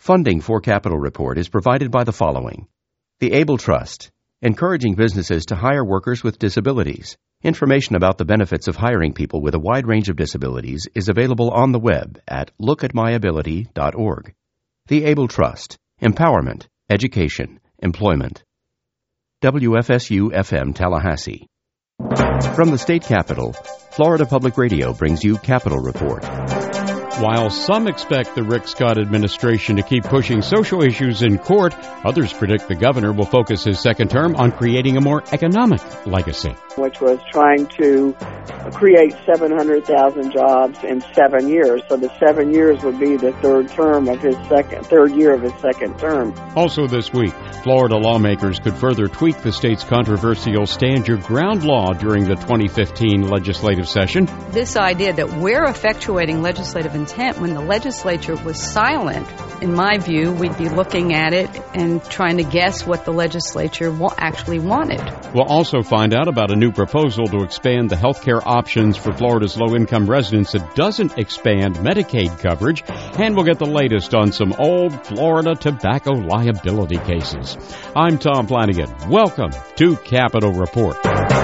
Funding for Capital Report is provided by the following. The Able Trust, encouraging businesses to hire workers with disabilities. Information about the benefits of hiring people with a wide range of disabilities is available on the web at lookatmyability.org. The Able Trust, empowerment, education, employment. WFSU-FM Tallahassee. From the state capitol, Florida Public Radio brings you Capital Report. While some expect the Rick Scott administration to keep pushing social issues in court, others predict the governor will focus his second term on creating a more economic legacy. Which was trying to create 700,000 jobs in 7 years. So the 7 years would be the third year of his second term. Also this week, Florida lawmakers could further tweak the state's controversial Stand Your Ground law during the 2015 legislative session. This idea that we're effectuating legislative intent when the legislature was silent, in my view, we'd be looking at it and trying to guess what the legislature actually wanted. We'll also find out about a new proposal to expand the health care options for Florida's low-income residents that doesn't expand Medicaid coverage, and we'll get the latest on some old Florida tobacco liability cases. I'm Tom Flanagan. Welcome to Capital Report.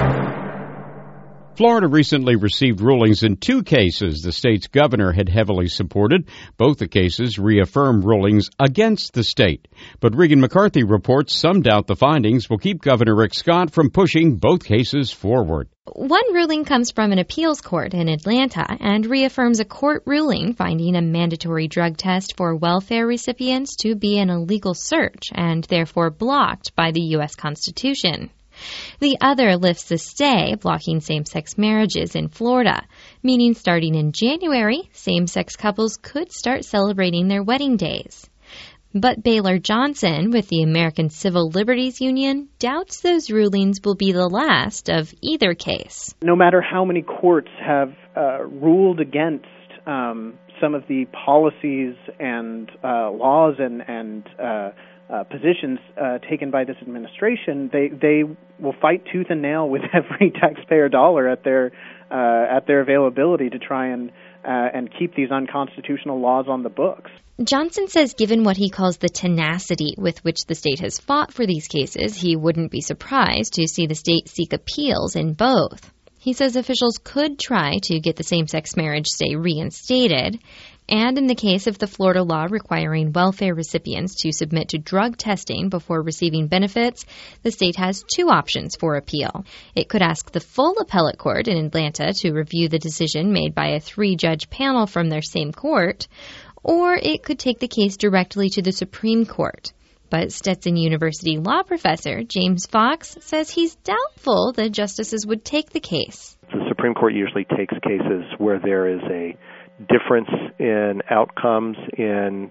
Florida recently received rulings in two cases the state's governor had heavily supported. Both the cases reaffirmed rulings against the state. But Regan McCarthy reports some doubt the findings will keep Governor Rick Scott from pushing both cases forward. One ruling comes from an appeals court in Atlanta and reaffirms a court ruling finding a mandatory drug test for welfare recipients to be an illegal search and therefore blocked by the U.S. Constitution. The other lifts a stay blocking same-sex marriages in Florida, meaning starting in January, same-sex couples could start celebrating their wedding days. But Baylor Johnson with the American Civil Liberties Union doubts those rulings will be the last of either case. No matter how many courts have ruled against some of the policies and laws and positions taken by this administration, they will fight tooth and nail with every taxpayer dollar at their availability to try and keep these unconstitutional laws on the books. Johnson says given what he calls the tenacity with which the state has fought for these cases, he wouldn't be surprised to see the state seek appeals in both. He says officials could try to get the same-sex marriage stay reinstated. And in the case of the Florida law requiring welfare recipients to submit to drug testing before receiving benefits, the state has two options for appeal. It could ask the full appellate court in Atlanta to review the decision made by a 3-judge panel from their same court, or it could take the case directly to the Supreme Court. But Stetson University law professor James Fox says he's doubtful the justices would take the case. The Supreme Court usually takes cases where there is a difference in outcomes in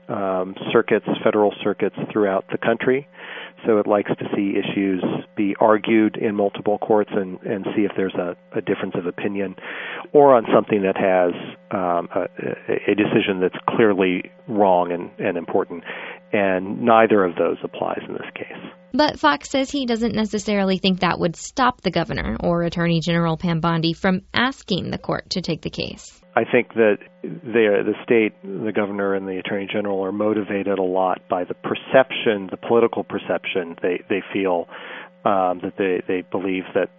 federal circuits throughout the country. So it likes to see issues be argued in multiple courts and see if there's a difference of opinion, or on something that has a decision that's clearly wrong and important. And neither of those applies in this case. But Fox says he doesn't necessarily think that would stop the governor or Attorney General Pam Bondi from asking the court to take the case. I think that the state, the governor, and the attorney general are motivated a lot by the perception, the political perception. They feel that they believe that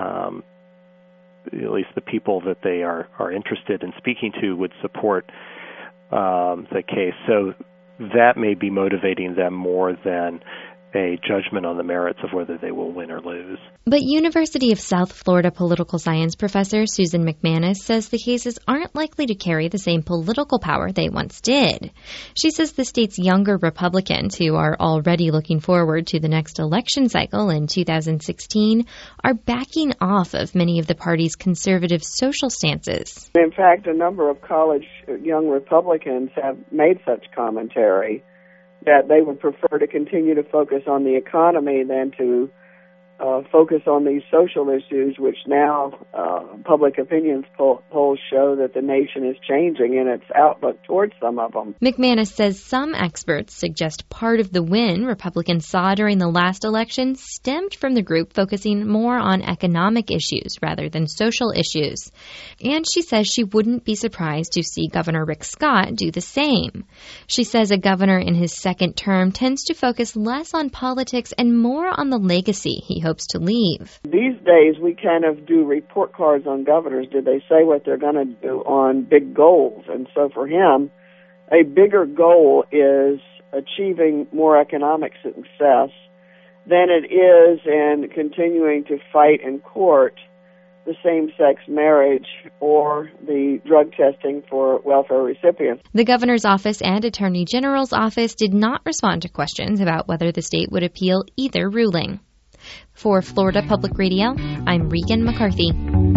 at least the people that they are interested in speaking to would support the case. So that may be motivating them more than a judgment on the merits of whether they will win or lose. But University of South Florida political science professor Susan McManus says the cases aren't likely to carry the same political power they once did. She says the state's younger Republicans, who are already looking forward to the next election cycle in 2016, are backing off of many of the party's conservative social stances. In fact, a number of college young Republicans have made such commentary that they would prefer to continue to focus on the economy than to focus on these social issues, which now public opinion polls show that the nation is changing in its outlook towards some of them. McManus says some experts suggest part of the win Republicans saw during the last election stemmed from the group focusing more on economic issues rather than social issues. And she says she wouldn't be surprised to see Governor Rick Scott do the same. She says a governor in his second term tends to focus less on politics and more on the legacy he hopes to leave. These days, we kind of do report cards on governors. Did they say what they're going to do on big goals? And so for him, a bigger goal is achieving more economic success than it is in continuing to fight in court the same-sex marriage or the drug testing for welfare recipients. The governor's office and attorney general's office did not respond to questions about whether the state would appeal either ruling. For Florida Public Radio, I'm Regan McCarthy.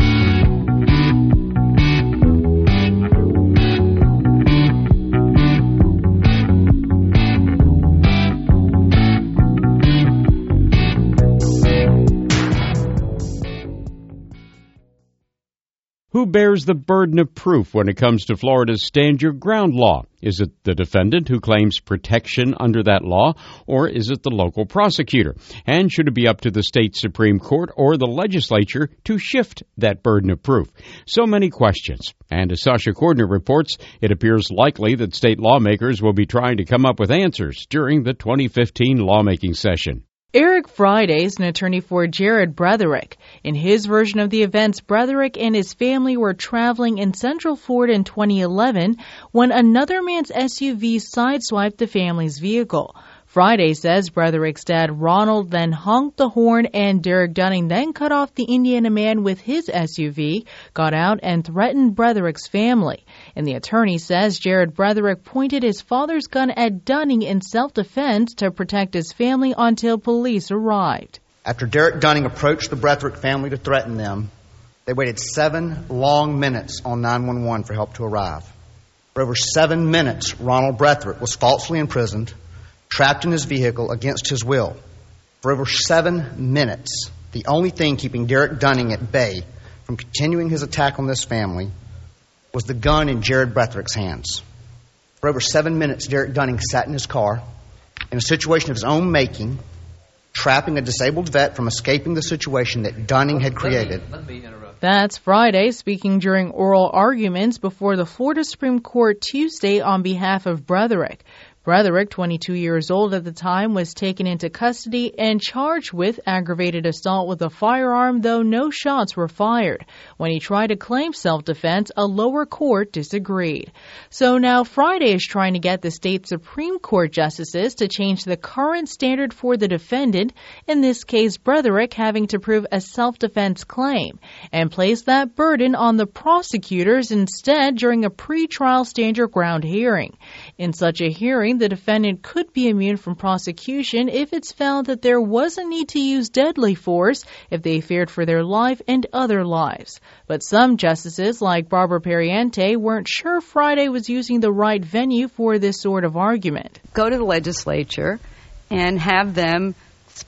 Who bears the burden of proof when it comes to Florida's Stand Your Ground law? Is it the defendant who claims protection under that law, or is it the local prosecutor? And should it be up to the state Supreme Court or the legislature to shift that burden of proof? So many questions. And as Sasha Cordner reports, it appears likely that state lawmakers will be trying to come up with answers during the 2015 lawmaking session. Eric Friday is an attorney for Jared Bretherick. In his version of the events, Bretherick and his family were traveling in Central Florida in 2011 when another man's SUV sideswiped the family's vehicle. Friday says Bretherick's dad Ronald then honked the horn and Derek Dunning then cut off the Indiana man with his SUV, got out and threatened Bretherick's family. And the attorney says Jared Bretherick pointed his father's gun at Dunning in self-defense to protect his family until police arrived. After Derek Dunning approached the Bretherick family to threaten them, they waited 7 long minutes on 911 for help to arrive. For over 7 minutes, Ronald Bretherick was falsely imprisoned, trapped in his vehicle against his will. For over 7 minutes, the only thing keeping Derek Dunning at bay from continuing his attack on this family was the gun in Jared Bretherick's hands. For over 7 minutes, Derek Dunning sat in his car in a situation of his own making, trapping a disabled vet from escaping the situation that Dunning had created. That's Friday speaking during oral arguments before the Florida Supreme Court Tuesday on behalf of Bretherick. Bretherick, 22 years old at the time, was taken into custody and charged with aggravated assault with a firearm, though no shots were fired. When he tried to claim self-defense, a lower court disagreed. So now Friday is trying to get the state Supreme Court justices to change the current standard for the defendant, in this case Bretherick having to prove a self-defense claim, and place that burden on the prosecutors instead during a pre-trial stand your ground hearing. In such a hearing, the defendant could be immune from prosecution if it's found that there was a need to use deadly force if they feared for their life and other lives. But some justices, like Barbara Periente, weren't sure Friday was using the right venue for this sort of argument. Go to the legislature and have them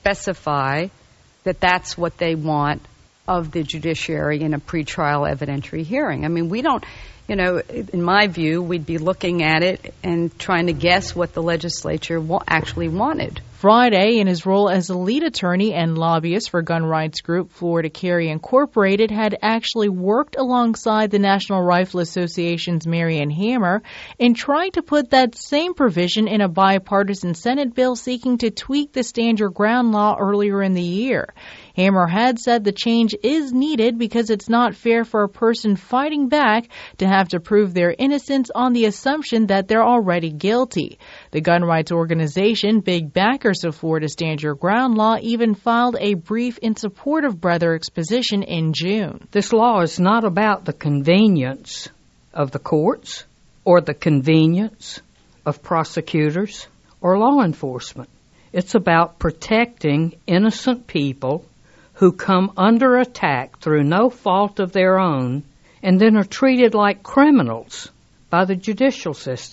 specify that that's what they want of the judiciary in a pretrial evidentiary hearing. I mean, we don't... in my view, we'd be looking at it and trying to guess what the legislature actually wanted. Friday, in his role as a lead attorney and lobbyist for gun rights group Florida Carry Incorporated, had actually worked alongside the National Rifle Association's Marianne Hammer in trying to put that same provision in a bipartisan Senate bill seeking to tweak the Stand Your Ground law earlier in the year. Hammer had said the change is needed because it's not fair for a person fighting back to have to prove their innocence on the assumption that they're already guilty. The gun rights organization, big backers of Florida Stand Your Ground law, even filed a brief in support of Bretherick's position in June. This law is not about the convenience of the courts or the convenience of prosecutors or law enforcement. It's about protecting innocent people who come under attack through no fault of their own and then are treated like criminals by the judicial system.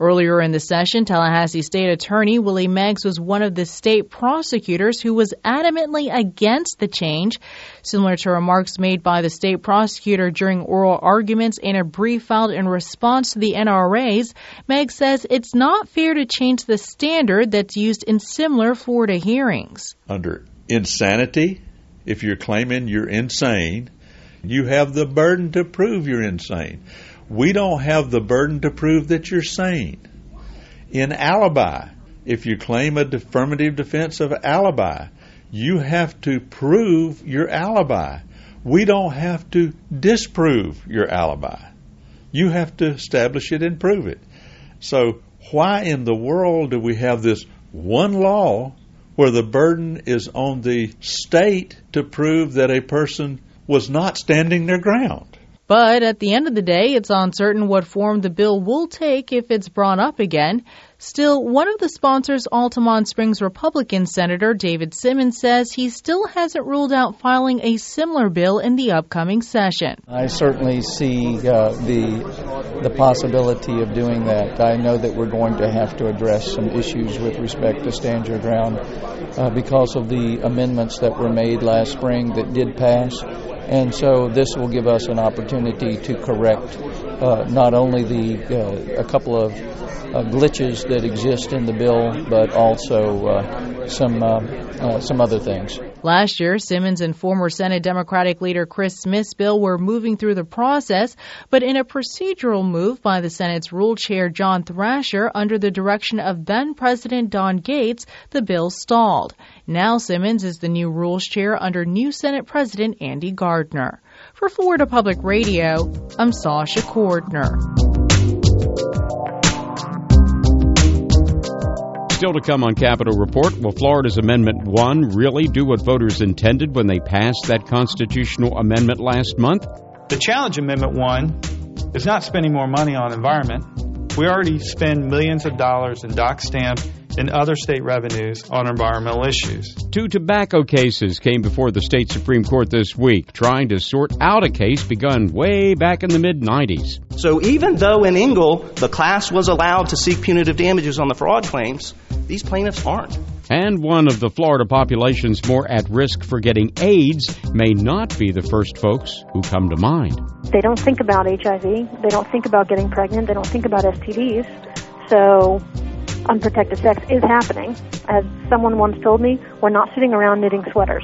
Earlier in the session, Tallahassee State Attorney Willie Meggs was one of the state prosecutors who was adamantly against the change. Similar to remarks made by the state prosecutor during oral arguments and a brief filed in response to the NRAs, Meggs says it's not fair to change the standard that's used in similar Florida hearings. Under insanity, if you're claiming you're insane, you have the burden to prove you're insane. We don't have the burden to prove that you're sane. In alibi, if you claim a affirmative defense of alibi, you have to prove your alibi. We don't have to disprove your alibi. You have to establish it and prove it. So why in the world do we have this one law where the burden is on the state to prove that a person was not standing their ground? But at the end of the day, it's uncertain what form the bill will take if it's brought up again. Still, one of the sponsors, Altamont Springs Republican Senator David Simmons, says he still hasn't ruled out filing a similar bill in the upcoming session. I certainly see the possibility of doing that. I know that we're going to have to address some issues with respect to stand your ground because of the amendments that were made last spring that did pass. And so this will give us an opportunity to correct not only a couple of glitches that exist in the bill, but also some other things. Last year, Simmons and former Senate Democratic leader Chris Smith's bill were moving through the process, but in a procedural move by the Senate's rule chair John Thrasher under the direction of then-President Don Gates, the bill stalled. Now Simmons is the new rules chair under new Senate President Andy Gardner. For Florida Public Radio, I'm Sasha Cordner. Still to come on Capitol Report, will Florida's Amendment 1 really do what voters intended when they passed that constitutional amendment last month? The challenge Amendment 1 is not spending more money on environment. We already spend millions of dollars in dock stamp and other state revenues on environmental issues. 2 tobacco cases came before the state Supreme Court this week, trying to sort out a case begun way back in the mid-'90s. So even though in Engle the class was allowed to seek punitive damages on the fraud claims, these plaintiffs aren't. And one of the Florida populations more at risk for getting AIDS may not be the first folks who come to mind. They don't think about HIV. They don't think about getting pregnant. They don't think about STDs. So unprotected sex is happening. As someone once told me, we're not sitting around knitting sweaters.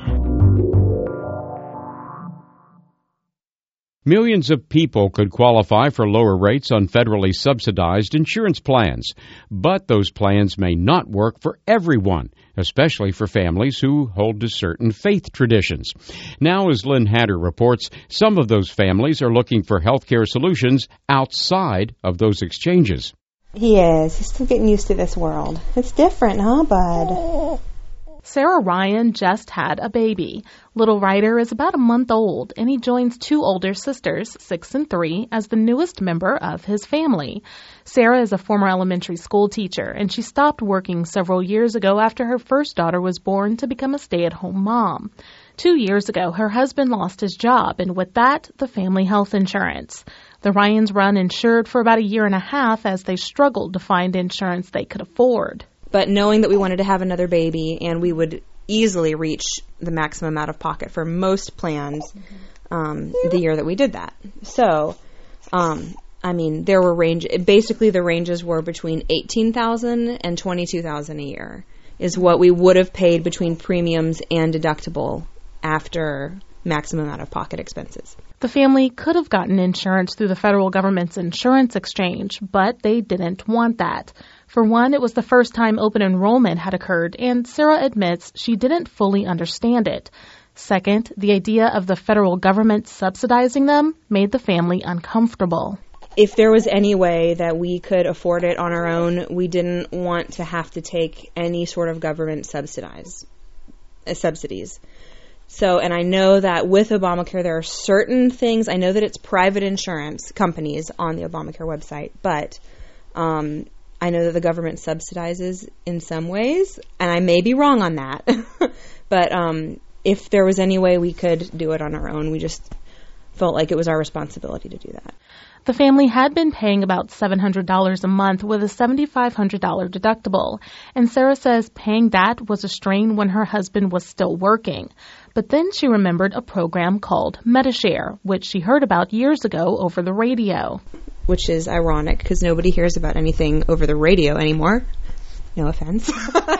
Millions of people could qualify for lower rates on federally subsidized insurance plans, but those plans may not work for everyone, especially for families who hold to certain faith traditions. Now, as Lynn Hatter reports, some of those families are looking for healthcare solutions outside of those exchanges. He is. He's still getting used to this world. It's different, huh, bud? Sarah Ryan just had a baby. Little Ryder is about a month old, and he joins 2 older sisters, 6 and 3, as the newest member of his family. Sarah is a former elementary school teacher, and she stopped working several years ago after her first daughter was born to become a stay-at-home mom. 2 years ago, her husband lost his job, and with that, the family health insurance. The Ryans were uninsured for about a year and a half as they struggled to find insurance they could afford. But knowing that we wanted to have another baby and we would easily reach the maximum out of pocket for most plans the year that we did that. So, there were basically the ranges were between $18,000 and $22,000 a year is what we would have paid between premiums and deductible after maximum out-of-pocket expenses. The family could have gotten insurance through the federal government's insurance exchange, but they didn't want that. For one, it was the first time open enrollment had occurred, and Sarah admits she didn't fully understand it. Second, the idea of the federal government subsidizing them made the family uncomfortable. If there was any way that we could afford it on our own, we didn't want to have to take any sort of government subsidies. So, and I know that with Obamacare, there are certain things. I know that it's private insurance companies on the Obamacare website, but I know that the government subsidizes in some ways, and I may be wrong on that. But if there was any way we could do it on our own, we just felt like it was our responsibility to do that. The family had been paying about $700 a month with a $7,500 deductible, and Sarah says paying that was a strain when her husband was still working. But then she remembered a program called Medi-Share, which she heard about years ago over the radio. Which is ironic because nobody hears about anything over the radio anymore. No offense.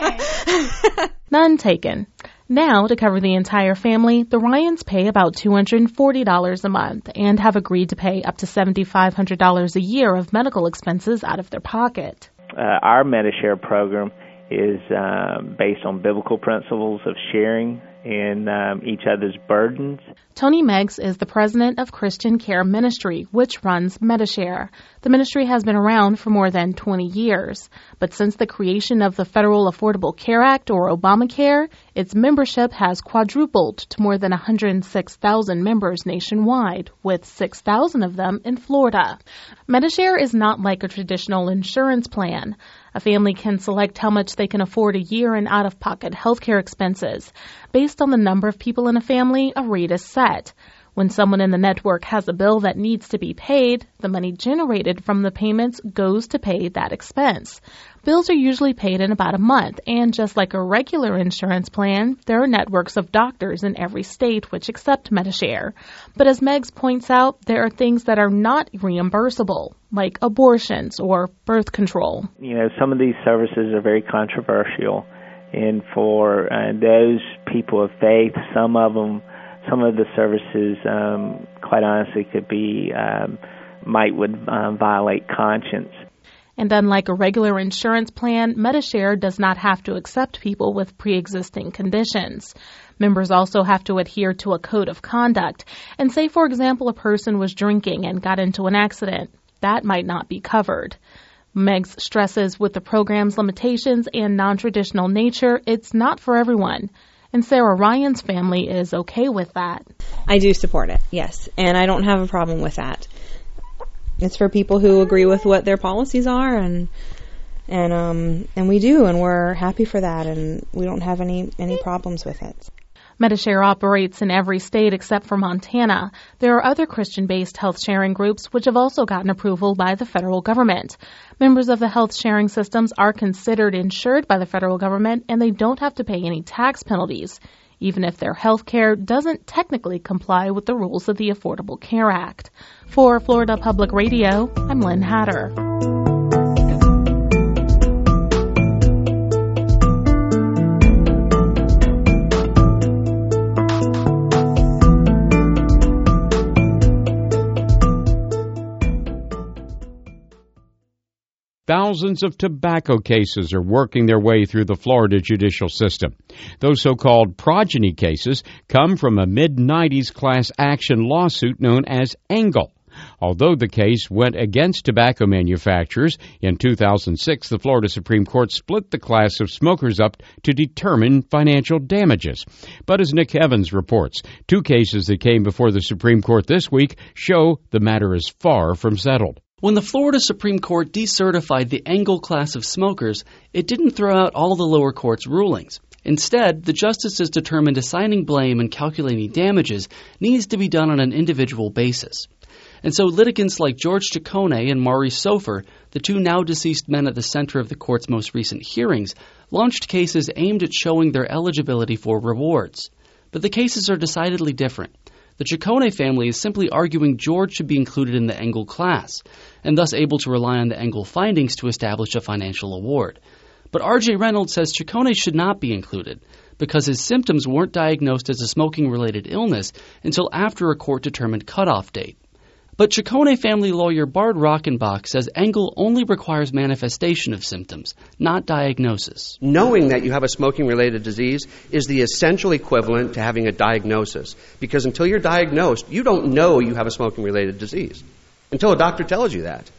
None taken. Now, to cover the entire family, the Ryans pay about $240 a month and have agreed to pay up to $7,500 a year of medical expenses out of their pocket. Our Medi-Share program is based on biblical principles of sharing in each other's burdens. Tony Meggs is the president of Christian Care Ministry, which runs Medi-Share. The ministry has been around for more than 20 years. But since the creation of the Federal Affordable Care Act, or Obamacare, its membership has quadrupled to more than 106,000 members nationwide, with 6,000 of them in Florida. Medi-Share is not like a traditional insurance plan. A family can select how much they can afford a year in out-of-pocket healthcare expenses. Based on the number of people in a family, a rate is set. When someone in the network has a bill that needs to be paid, the money generated from the payments goes to pay that expense. Bills are usually paid in about a month, and just like a regular insurance plan, there are networks of doctors in every state which accept Medi-Share. But as Meggs points out, there are things that are not reimbursable, like abortions or birth control. You know, some of these services are very controversial, and for those people of faith, some of the services, quite honestly, could be would violate conscience. And unlike a regular insurance plan, Medi-Share does not have to accept people with pre-existing conditions. Members also have to adhere to a code of conduct. And say, for example, a person was drinking and got into an accident. That might not be covered. Meggs stresses with the program's limitations and non-traditional nature, it's not for everyone. And Sarah Ryan's family is okay with that. I do support it, yes. And I don't have a problem with that. It's for people who agree with what their policies are, and we do, and we're happy for that, and we don't have any problems with it. Medi-Share operates in every state except for Montana. There are other Christian-based health sharing groups which have also gotten approval by the federal government. Members of the health sharing systems are considered insured by the federal government, and they don't have to pay any tax penalties, even if their health care doesn't technically comply with the rules of the Affordable Care Act. For Florida Public Radio, I'm Lynn Hatter. Thousands of tobacco cases are working their way through the Florida judicial system. Those so-called progeny cases come from a mid-90s class action lawsuit known as Engle. Although the case went against tobacco manufacturers, in 2006 the Florida Supreme Court split the class of smokers up to determine financial damages. But as Nick Evans reports, two cases that came before the Supreme Court this week show the matter is far from settled. When the Florida Supreme Court decertified the Engle class of smokers, it didn't throw out all the lower court's rulings. Instead, the justices determined assigning blame and calculating damages needs to be done on an individual basis. And so litigants like George Ciccone and Maurice Sofer, the two now-deceased men at the center of the court's most recent hearings, launched cases aimed at showing their eligibility for rewards. But the cases are decidedly different. The Ciccone family is simply arguing George should be included in the Engle class, and thus able to rely on the Engle findings to establish a financial award. But R.J. Reynolds says Ciccone should not be included, because his symptoms weren't diagnosed as a smoking-related illness until after a court-determined cutoff date. But Ciccone family lawyer Bart Rockenbach says Engle only requires manifestation of symptoms, not diagnosis. Knowing that you have a smoking-related disease is the essential equivalent to having a diagnosis. Because until you're diagnosed, you don't know you have a smoking-related disease until a doctor tells you that.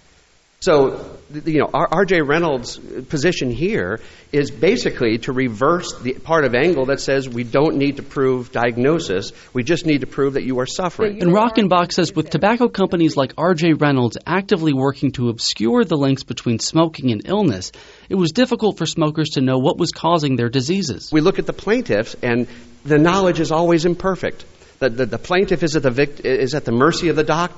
So, R.J. Reynolds' position here is basically to reverse the part of Engle that says we don't need to prove diagnosis, we just need to prove that you are suffering. And Rockenbach says with tobacco companies like R.J. Reynolds actively working to obscure the links between smoking and illness, it was difficult for smokers to know what was causing their diseases. We look at the plaintiffs, and the knowledge is always imperfect. The plaintiff is at the mercy of the doctor.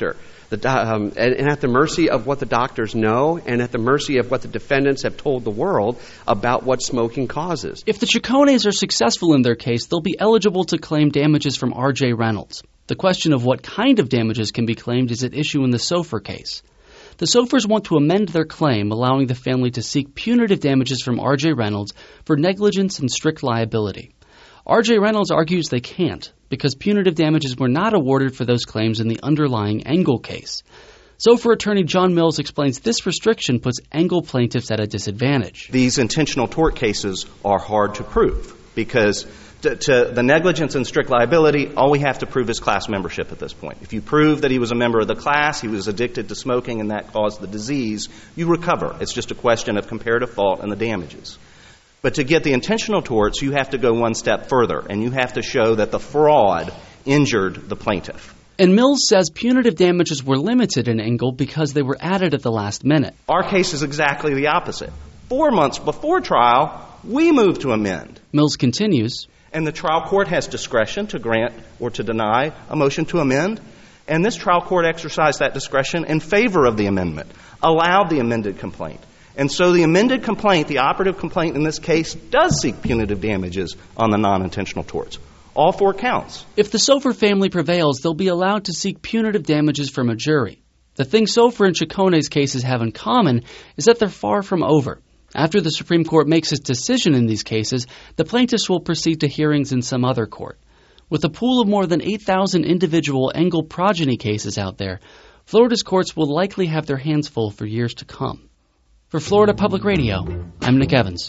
and at the mercy of what the doctors know and at the mercy of what the defendants have told the world about what smoking causes. If the Cicones are successful in their case, they'll be eligible to claim damages from R.J. Reynolds. The question of what kind of damages can be claimed is at issue in the Sofer case. The Sofers want to amend their claim, allowing the family to seek punitive damages from R.J. Reynolds for negligence and strict liability. R.J. Reynolds argues they can't, because punitive damages were not awarded for those claims in the underlying Engel case. Sofer attorney John Mills explains this restriction puts Engel plaintiffs at a disadvantage. These intentional tort cases are hard to prove because to the negligence and strict liability, all we have to prove is class membership at this point. If you prove that he was a member of the class, he was addicted to smoking, and that caused the disease, you recover. It's just a question of comparative fault and the damages. But to get the intentional torts, you have to go one step further, and you have to show that the fraud injured the plaintiff. And Mills says punitive damages were limited in Engel because they were added at the last minute. Our case is exactly the opposite. 4 months before trial, we moved to amend. Mills continues. And the trial court has discretion to grant or to deny a motion to amend. And this trial court exercised that discretion in favor of the amendment, allowed the amended complaint. And so the amended complaint, the operative complaint in this case, does seek punitive damages on the non-intentional torts. All 4 counts. If the Sofer family prevails, they'll be allowed to seek punitive damages from a jury. The thing Sofer and Cicones cases have in common is that they're far from over. After the Supreme Court makes its decision in these cases, the plaintiffs will proceed to hearings in some other court. With a pool of more than 8,000 individual Engel progeny cases out there, Florida's courts will likely have their hands full for years to come. For Florida Public Radio, I'm Nick Evans.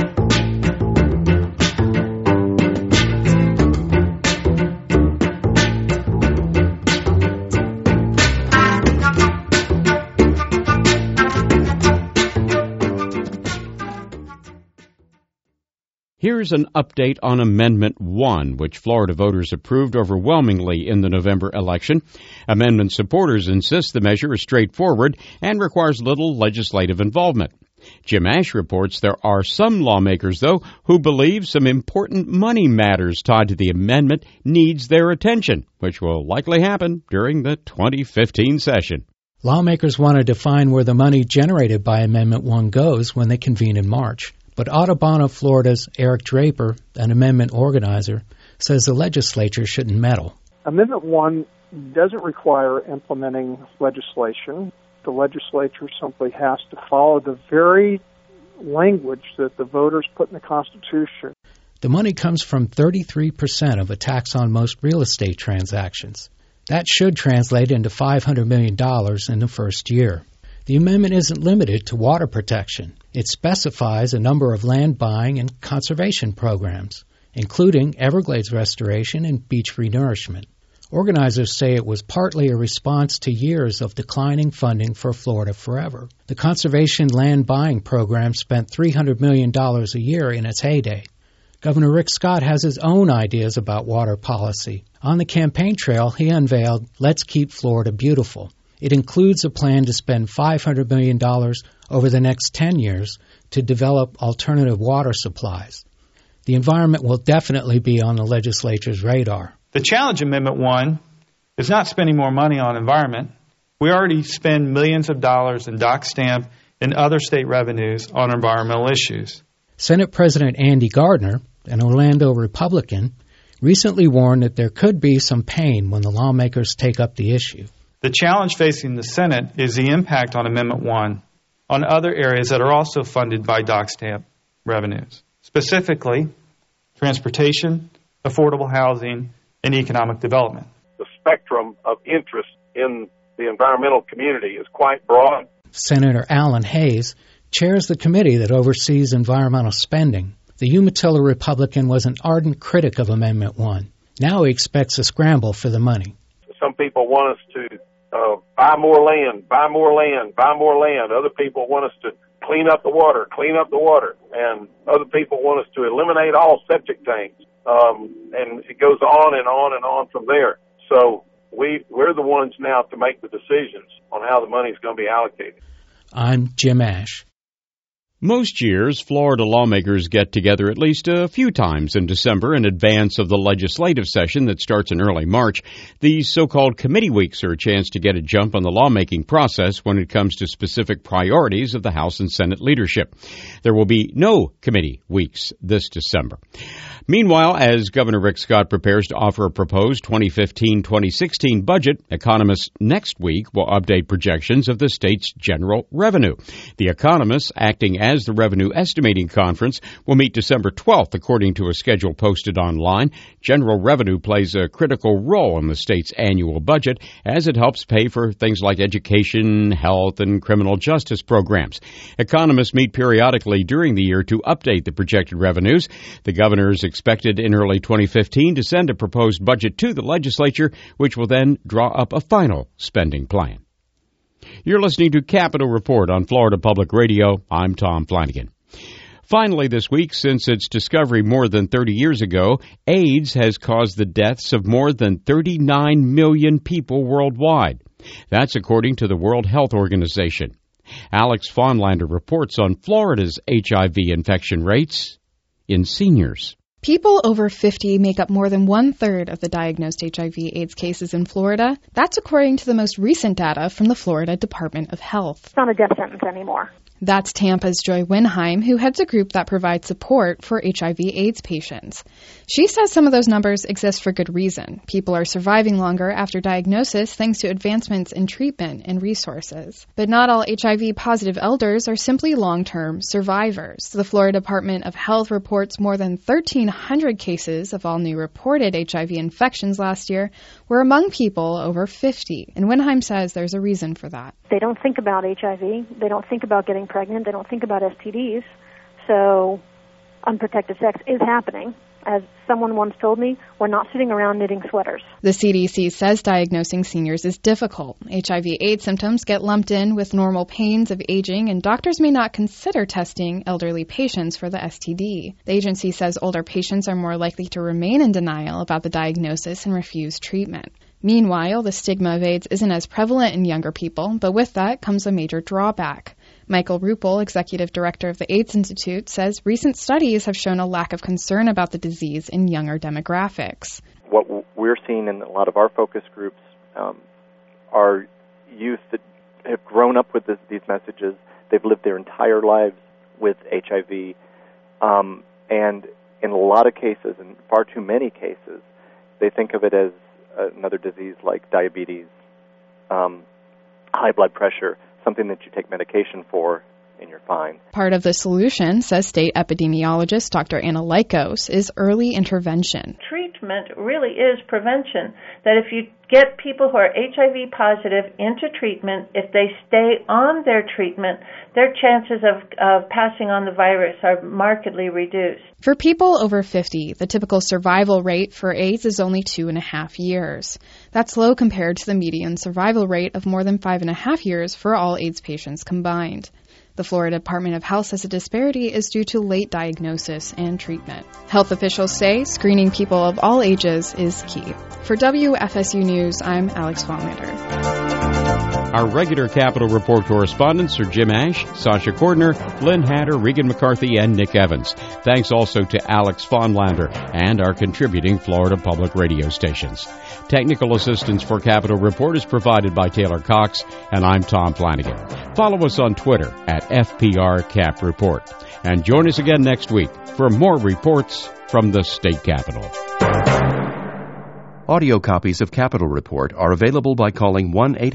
Here's an update on Amendment 1, which Florida voters approved overwhelmingly in the November election. Amendment supporters insist the measure is straightforward and requires little legislative involvement. Jim Ash reports there are some lawmakers, though, who believe some important money matters tied to the amendment needs their attention, which will likely happen during the 2015 session. Lawmakers want to define where the money generated by Amendment 1 goes when they convene in March. But Audubon of Florida's Eric Draper, an amendment organizer, says the legislature shouldn't meddle. Amendment 1 doesn't require implementing legislation. The legislature simply has to follow the very language that the voters put in the Constitution. The money comes from 33% of a tax on most real estate transactions. That should translate into $500 million in the first year. The amendment isn't limited to water protection. It specifies a number of land buying and conservation programs, including Everglades restoration and beach renourishment. Organizers say it was partly a response to years of declining funding for Florida Forever. The conservation land buying program spent $300 million a year in its heyday. Governor Rick Scott has his own ideas about water policy. On the campaign trail, he unveiled Let's Keep Florida Beautiful. It includes a plan to spend $500 million over the next 10 years to develop alternative water supplies. The environment will definitely be on the legislature's radar. The challenge Amendment 1 is not spending more money on environment. We already spend millions of dollars in dock stamp and other state revenues on environmental issues. Senate President Andy Gardner, an Orlando Republican, recently warned that there could be some pain when the lawmakers take up the issue. The challenge facing the Senate is the impact on Amendment 1 on other areas that are also funded by dock stamp revenues, specifically transportation, affordable housing, and economic development. The spectrum of interest in the environmental community is quite broad. Senator Alan Hayes chairs the committee that oversees environmental spending. The Umatilla Republican was an ardent critic of Amendment 1. Now he expects a scramble for the money. Some people want us to buy more land, buy more land, buy more land. Other people want us to clean up the water. And other people want us to eliminate all septic tanks. And it goes on and on and on from there. So we're the ones now to make the decisions on how the money is going to be allocated. I'm Jim Ash. Most years, Florida lawmakers get together at least a few times in December in advance of the legislative session that starts in early March. These so-called committee weeks are a chance to get a jump on the lawmaking process when it comes to specific priorities of the House and Senate leadership. There will be no committee weeks this December. Meanwhile, as Governor Rick Scott prepares to offer a proposed 2015-2016 budget, economists next week will update projections of the state's general revenue. The economists, acting as the Revenue Estimating Conference, will meet December 12th, according to a schedule posted online. General revenue plays a critical role in the state's annual budget as it helps pay for things like education, health, and criminal justice programs. Economists meet periodically during the year to update the projected revenues. The governor's expected in early 2015 to send a proposed budget to the legislature, which will then draw up a final spending plan. You're listening to Capitol Report on Florida Public Radio. I'm Tom Flanagan. Finally this week, since its discovery more than 30 years ago, AIDS has caused the deaths of more than 39 million people worldwide. That's according to the World Health Organization. Alex Fonlander reports on Florida's HIV infection rates in seniors. People over 50 make up more than one-third of the diagnosed HIV/AIDS cases in Florida. That's according to the most recent data from the Florida Department of Health. It's not a death sentence anymore. That's Tampa's Joy Winheim, who heads a group that provides support for HIV/AIDS patients. She says some of those numbers exist for good reason. People are surviving longer after diagnosis thanks to advancements in treatment and resources. But not all HIV-positive elders are simply long-term survivors. The Florida Department of Health reports more than 1,300 cases of all new reported HIV infections last year were among people over 50. And Winheim says there's a reason for that. They don't think about HIV. They don't think about getting pregnant. They don't think about STDs. So unprotected sex is happening. As someone once told me, we're not sitting around knitting sweaters. The CDC says diagnosing seniors is difficult. HIV/AIDS symptoms get lumped in with normal pains of aging, and doctors may not consider testing elderly patients for the STD. The agency says older patients are more likely to remain in denial about the diagnosis and refuse treatment. Meanwhile, the stigma of AIDS isn't as prevalent in younger people, but with that comes a major drawback. Michael Ruppel, executive director of the AIDS Institute, says recent studies have shown a lack of concern about the disease in younger demographics. What we're seeing in a lot of our focus groups are youth that have grown up with these messages. They've lived their entire lives with HIV, and in a lot of cases, in far too many cases, they think of it as another disease like diabetes, high blood pressure, something that you take medication for and you're fine. Part of the solution, says state epidemiologist Dr. Anna Lykos, is early intervention. Treatment really is prevention. That if you get people who are HIV positive into treatment, if they stay on their treatment, their chances of passing on the virus are markedly reduced. For people over 50, the typical survival rate for AIDS is only 2.5 years. That's low compared to the median survival rate of more than 5.5 years for all AIDS patients combined. The Florida Department of Health says the disparity is due to late diagnosis and treatment. Health officials say screening people of all ages is key. For WFSU News, I'm Alex Fonlander. Our regular Capitol Report correspondents are Jim Ash, Sasha Cordner, Lynn Hatter, Regan McCarthy, and Nick Evans. Thanks also to Alex Fonlander and our contributing Florida Public Radio stations. Technical assistance for Capitol Report is provided by Taylor Cox, and I'm Tom Flanagan. Follow us on Twitter at FPR Cap Report. And join us again next week for more reports from the state capitol. Audio copies of Capitol Report are available by calling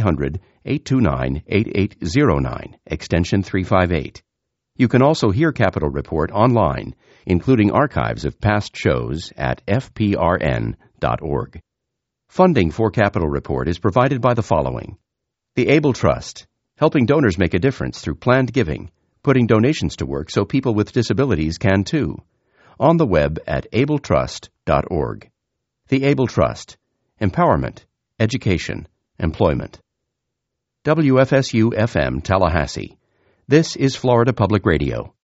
1-800-829-8809, extension 358. You can also hear Capitol Report online, including archives of past shows at fprn.org. Funding for Capitol Report is provided by the following: the Able Trust, helping donors make a difference through planned giving, putting donations to work so people with disabilities can too. On the web at abletrust.org. The Able Trust, empowerment, education, employment. WFSU-FM Tallahassee. This is Florida Public Radio.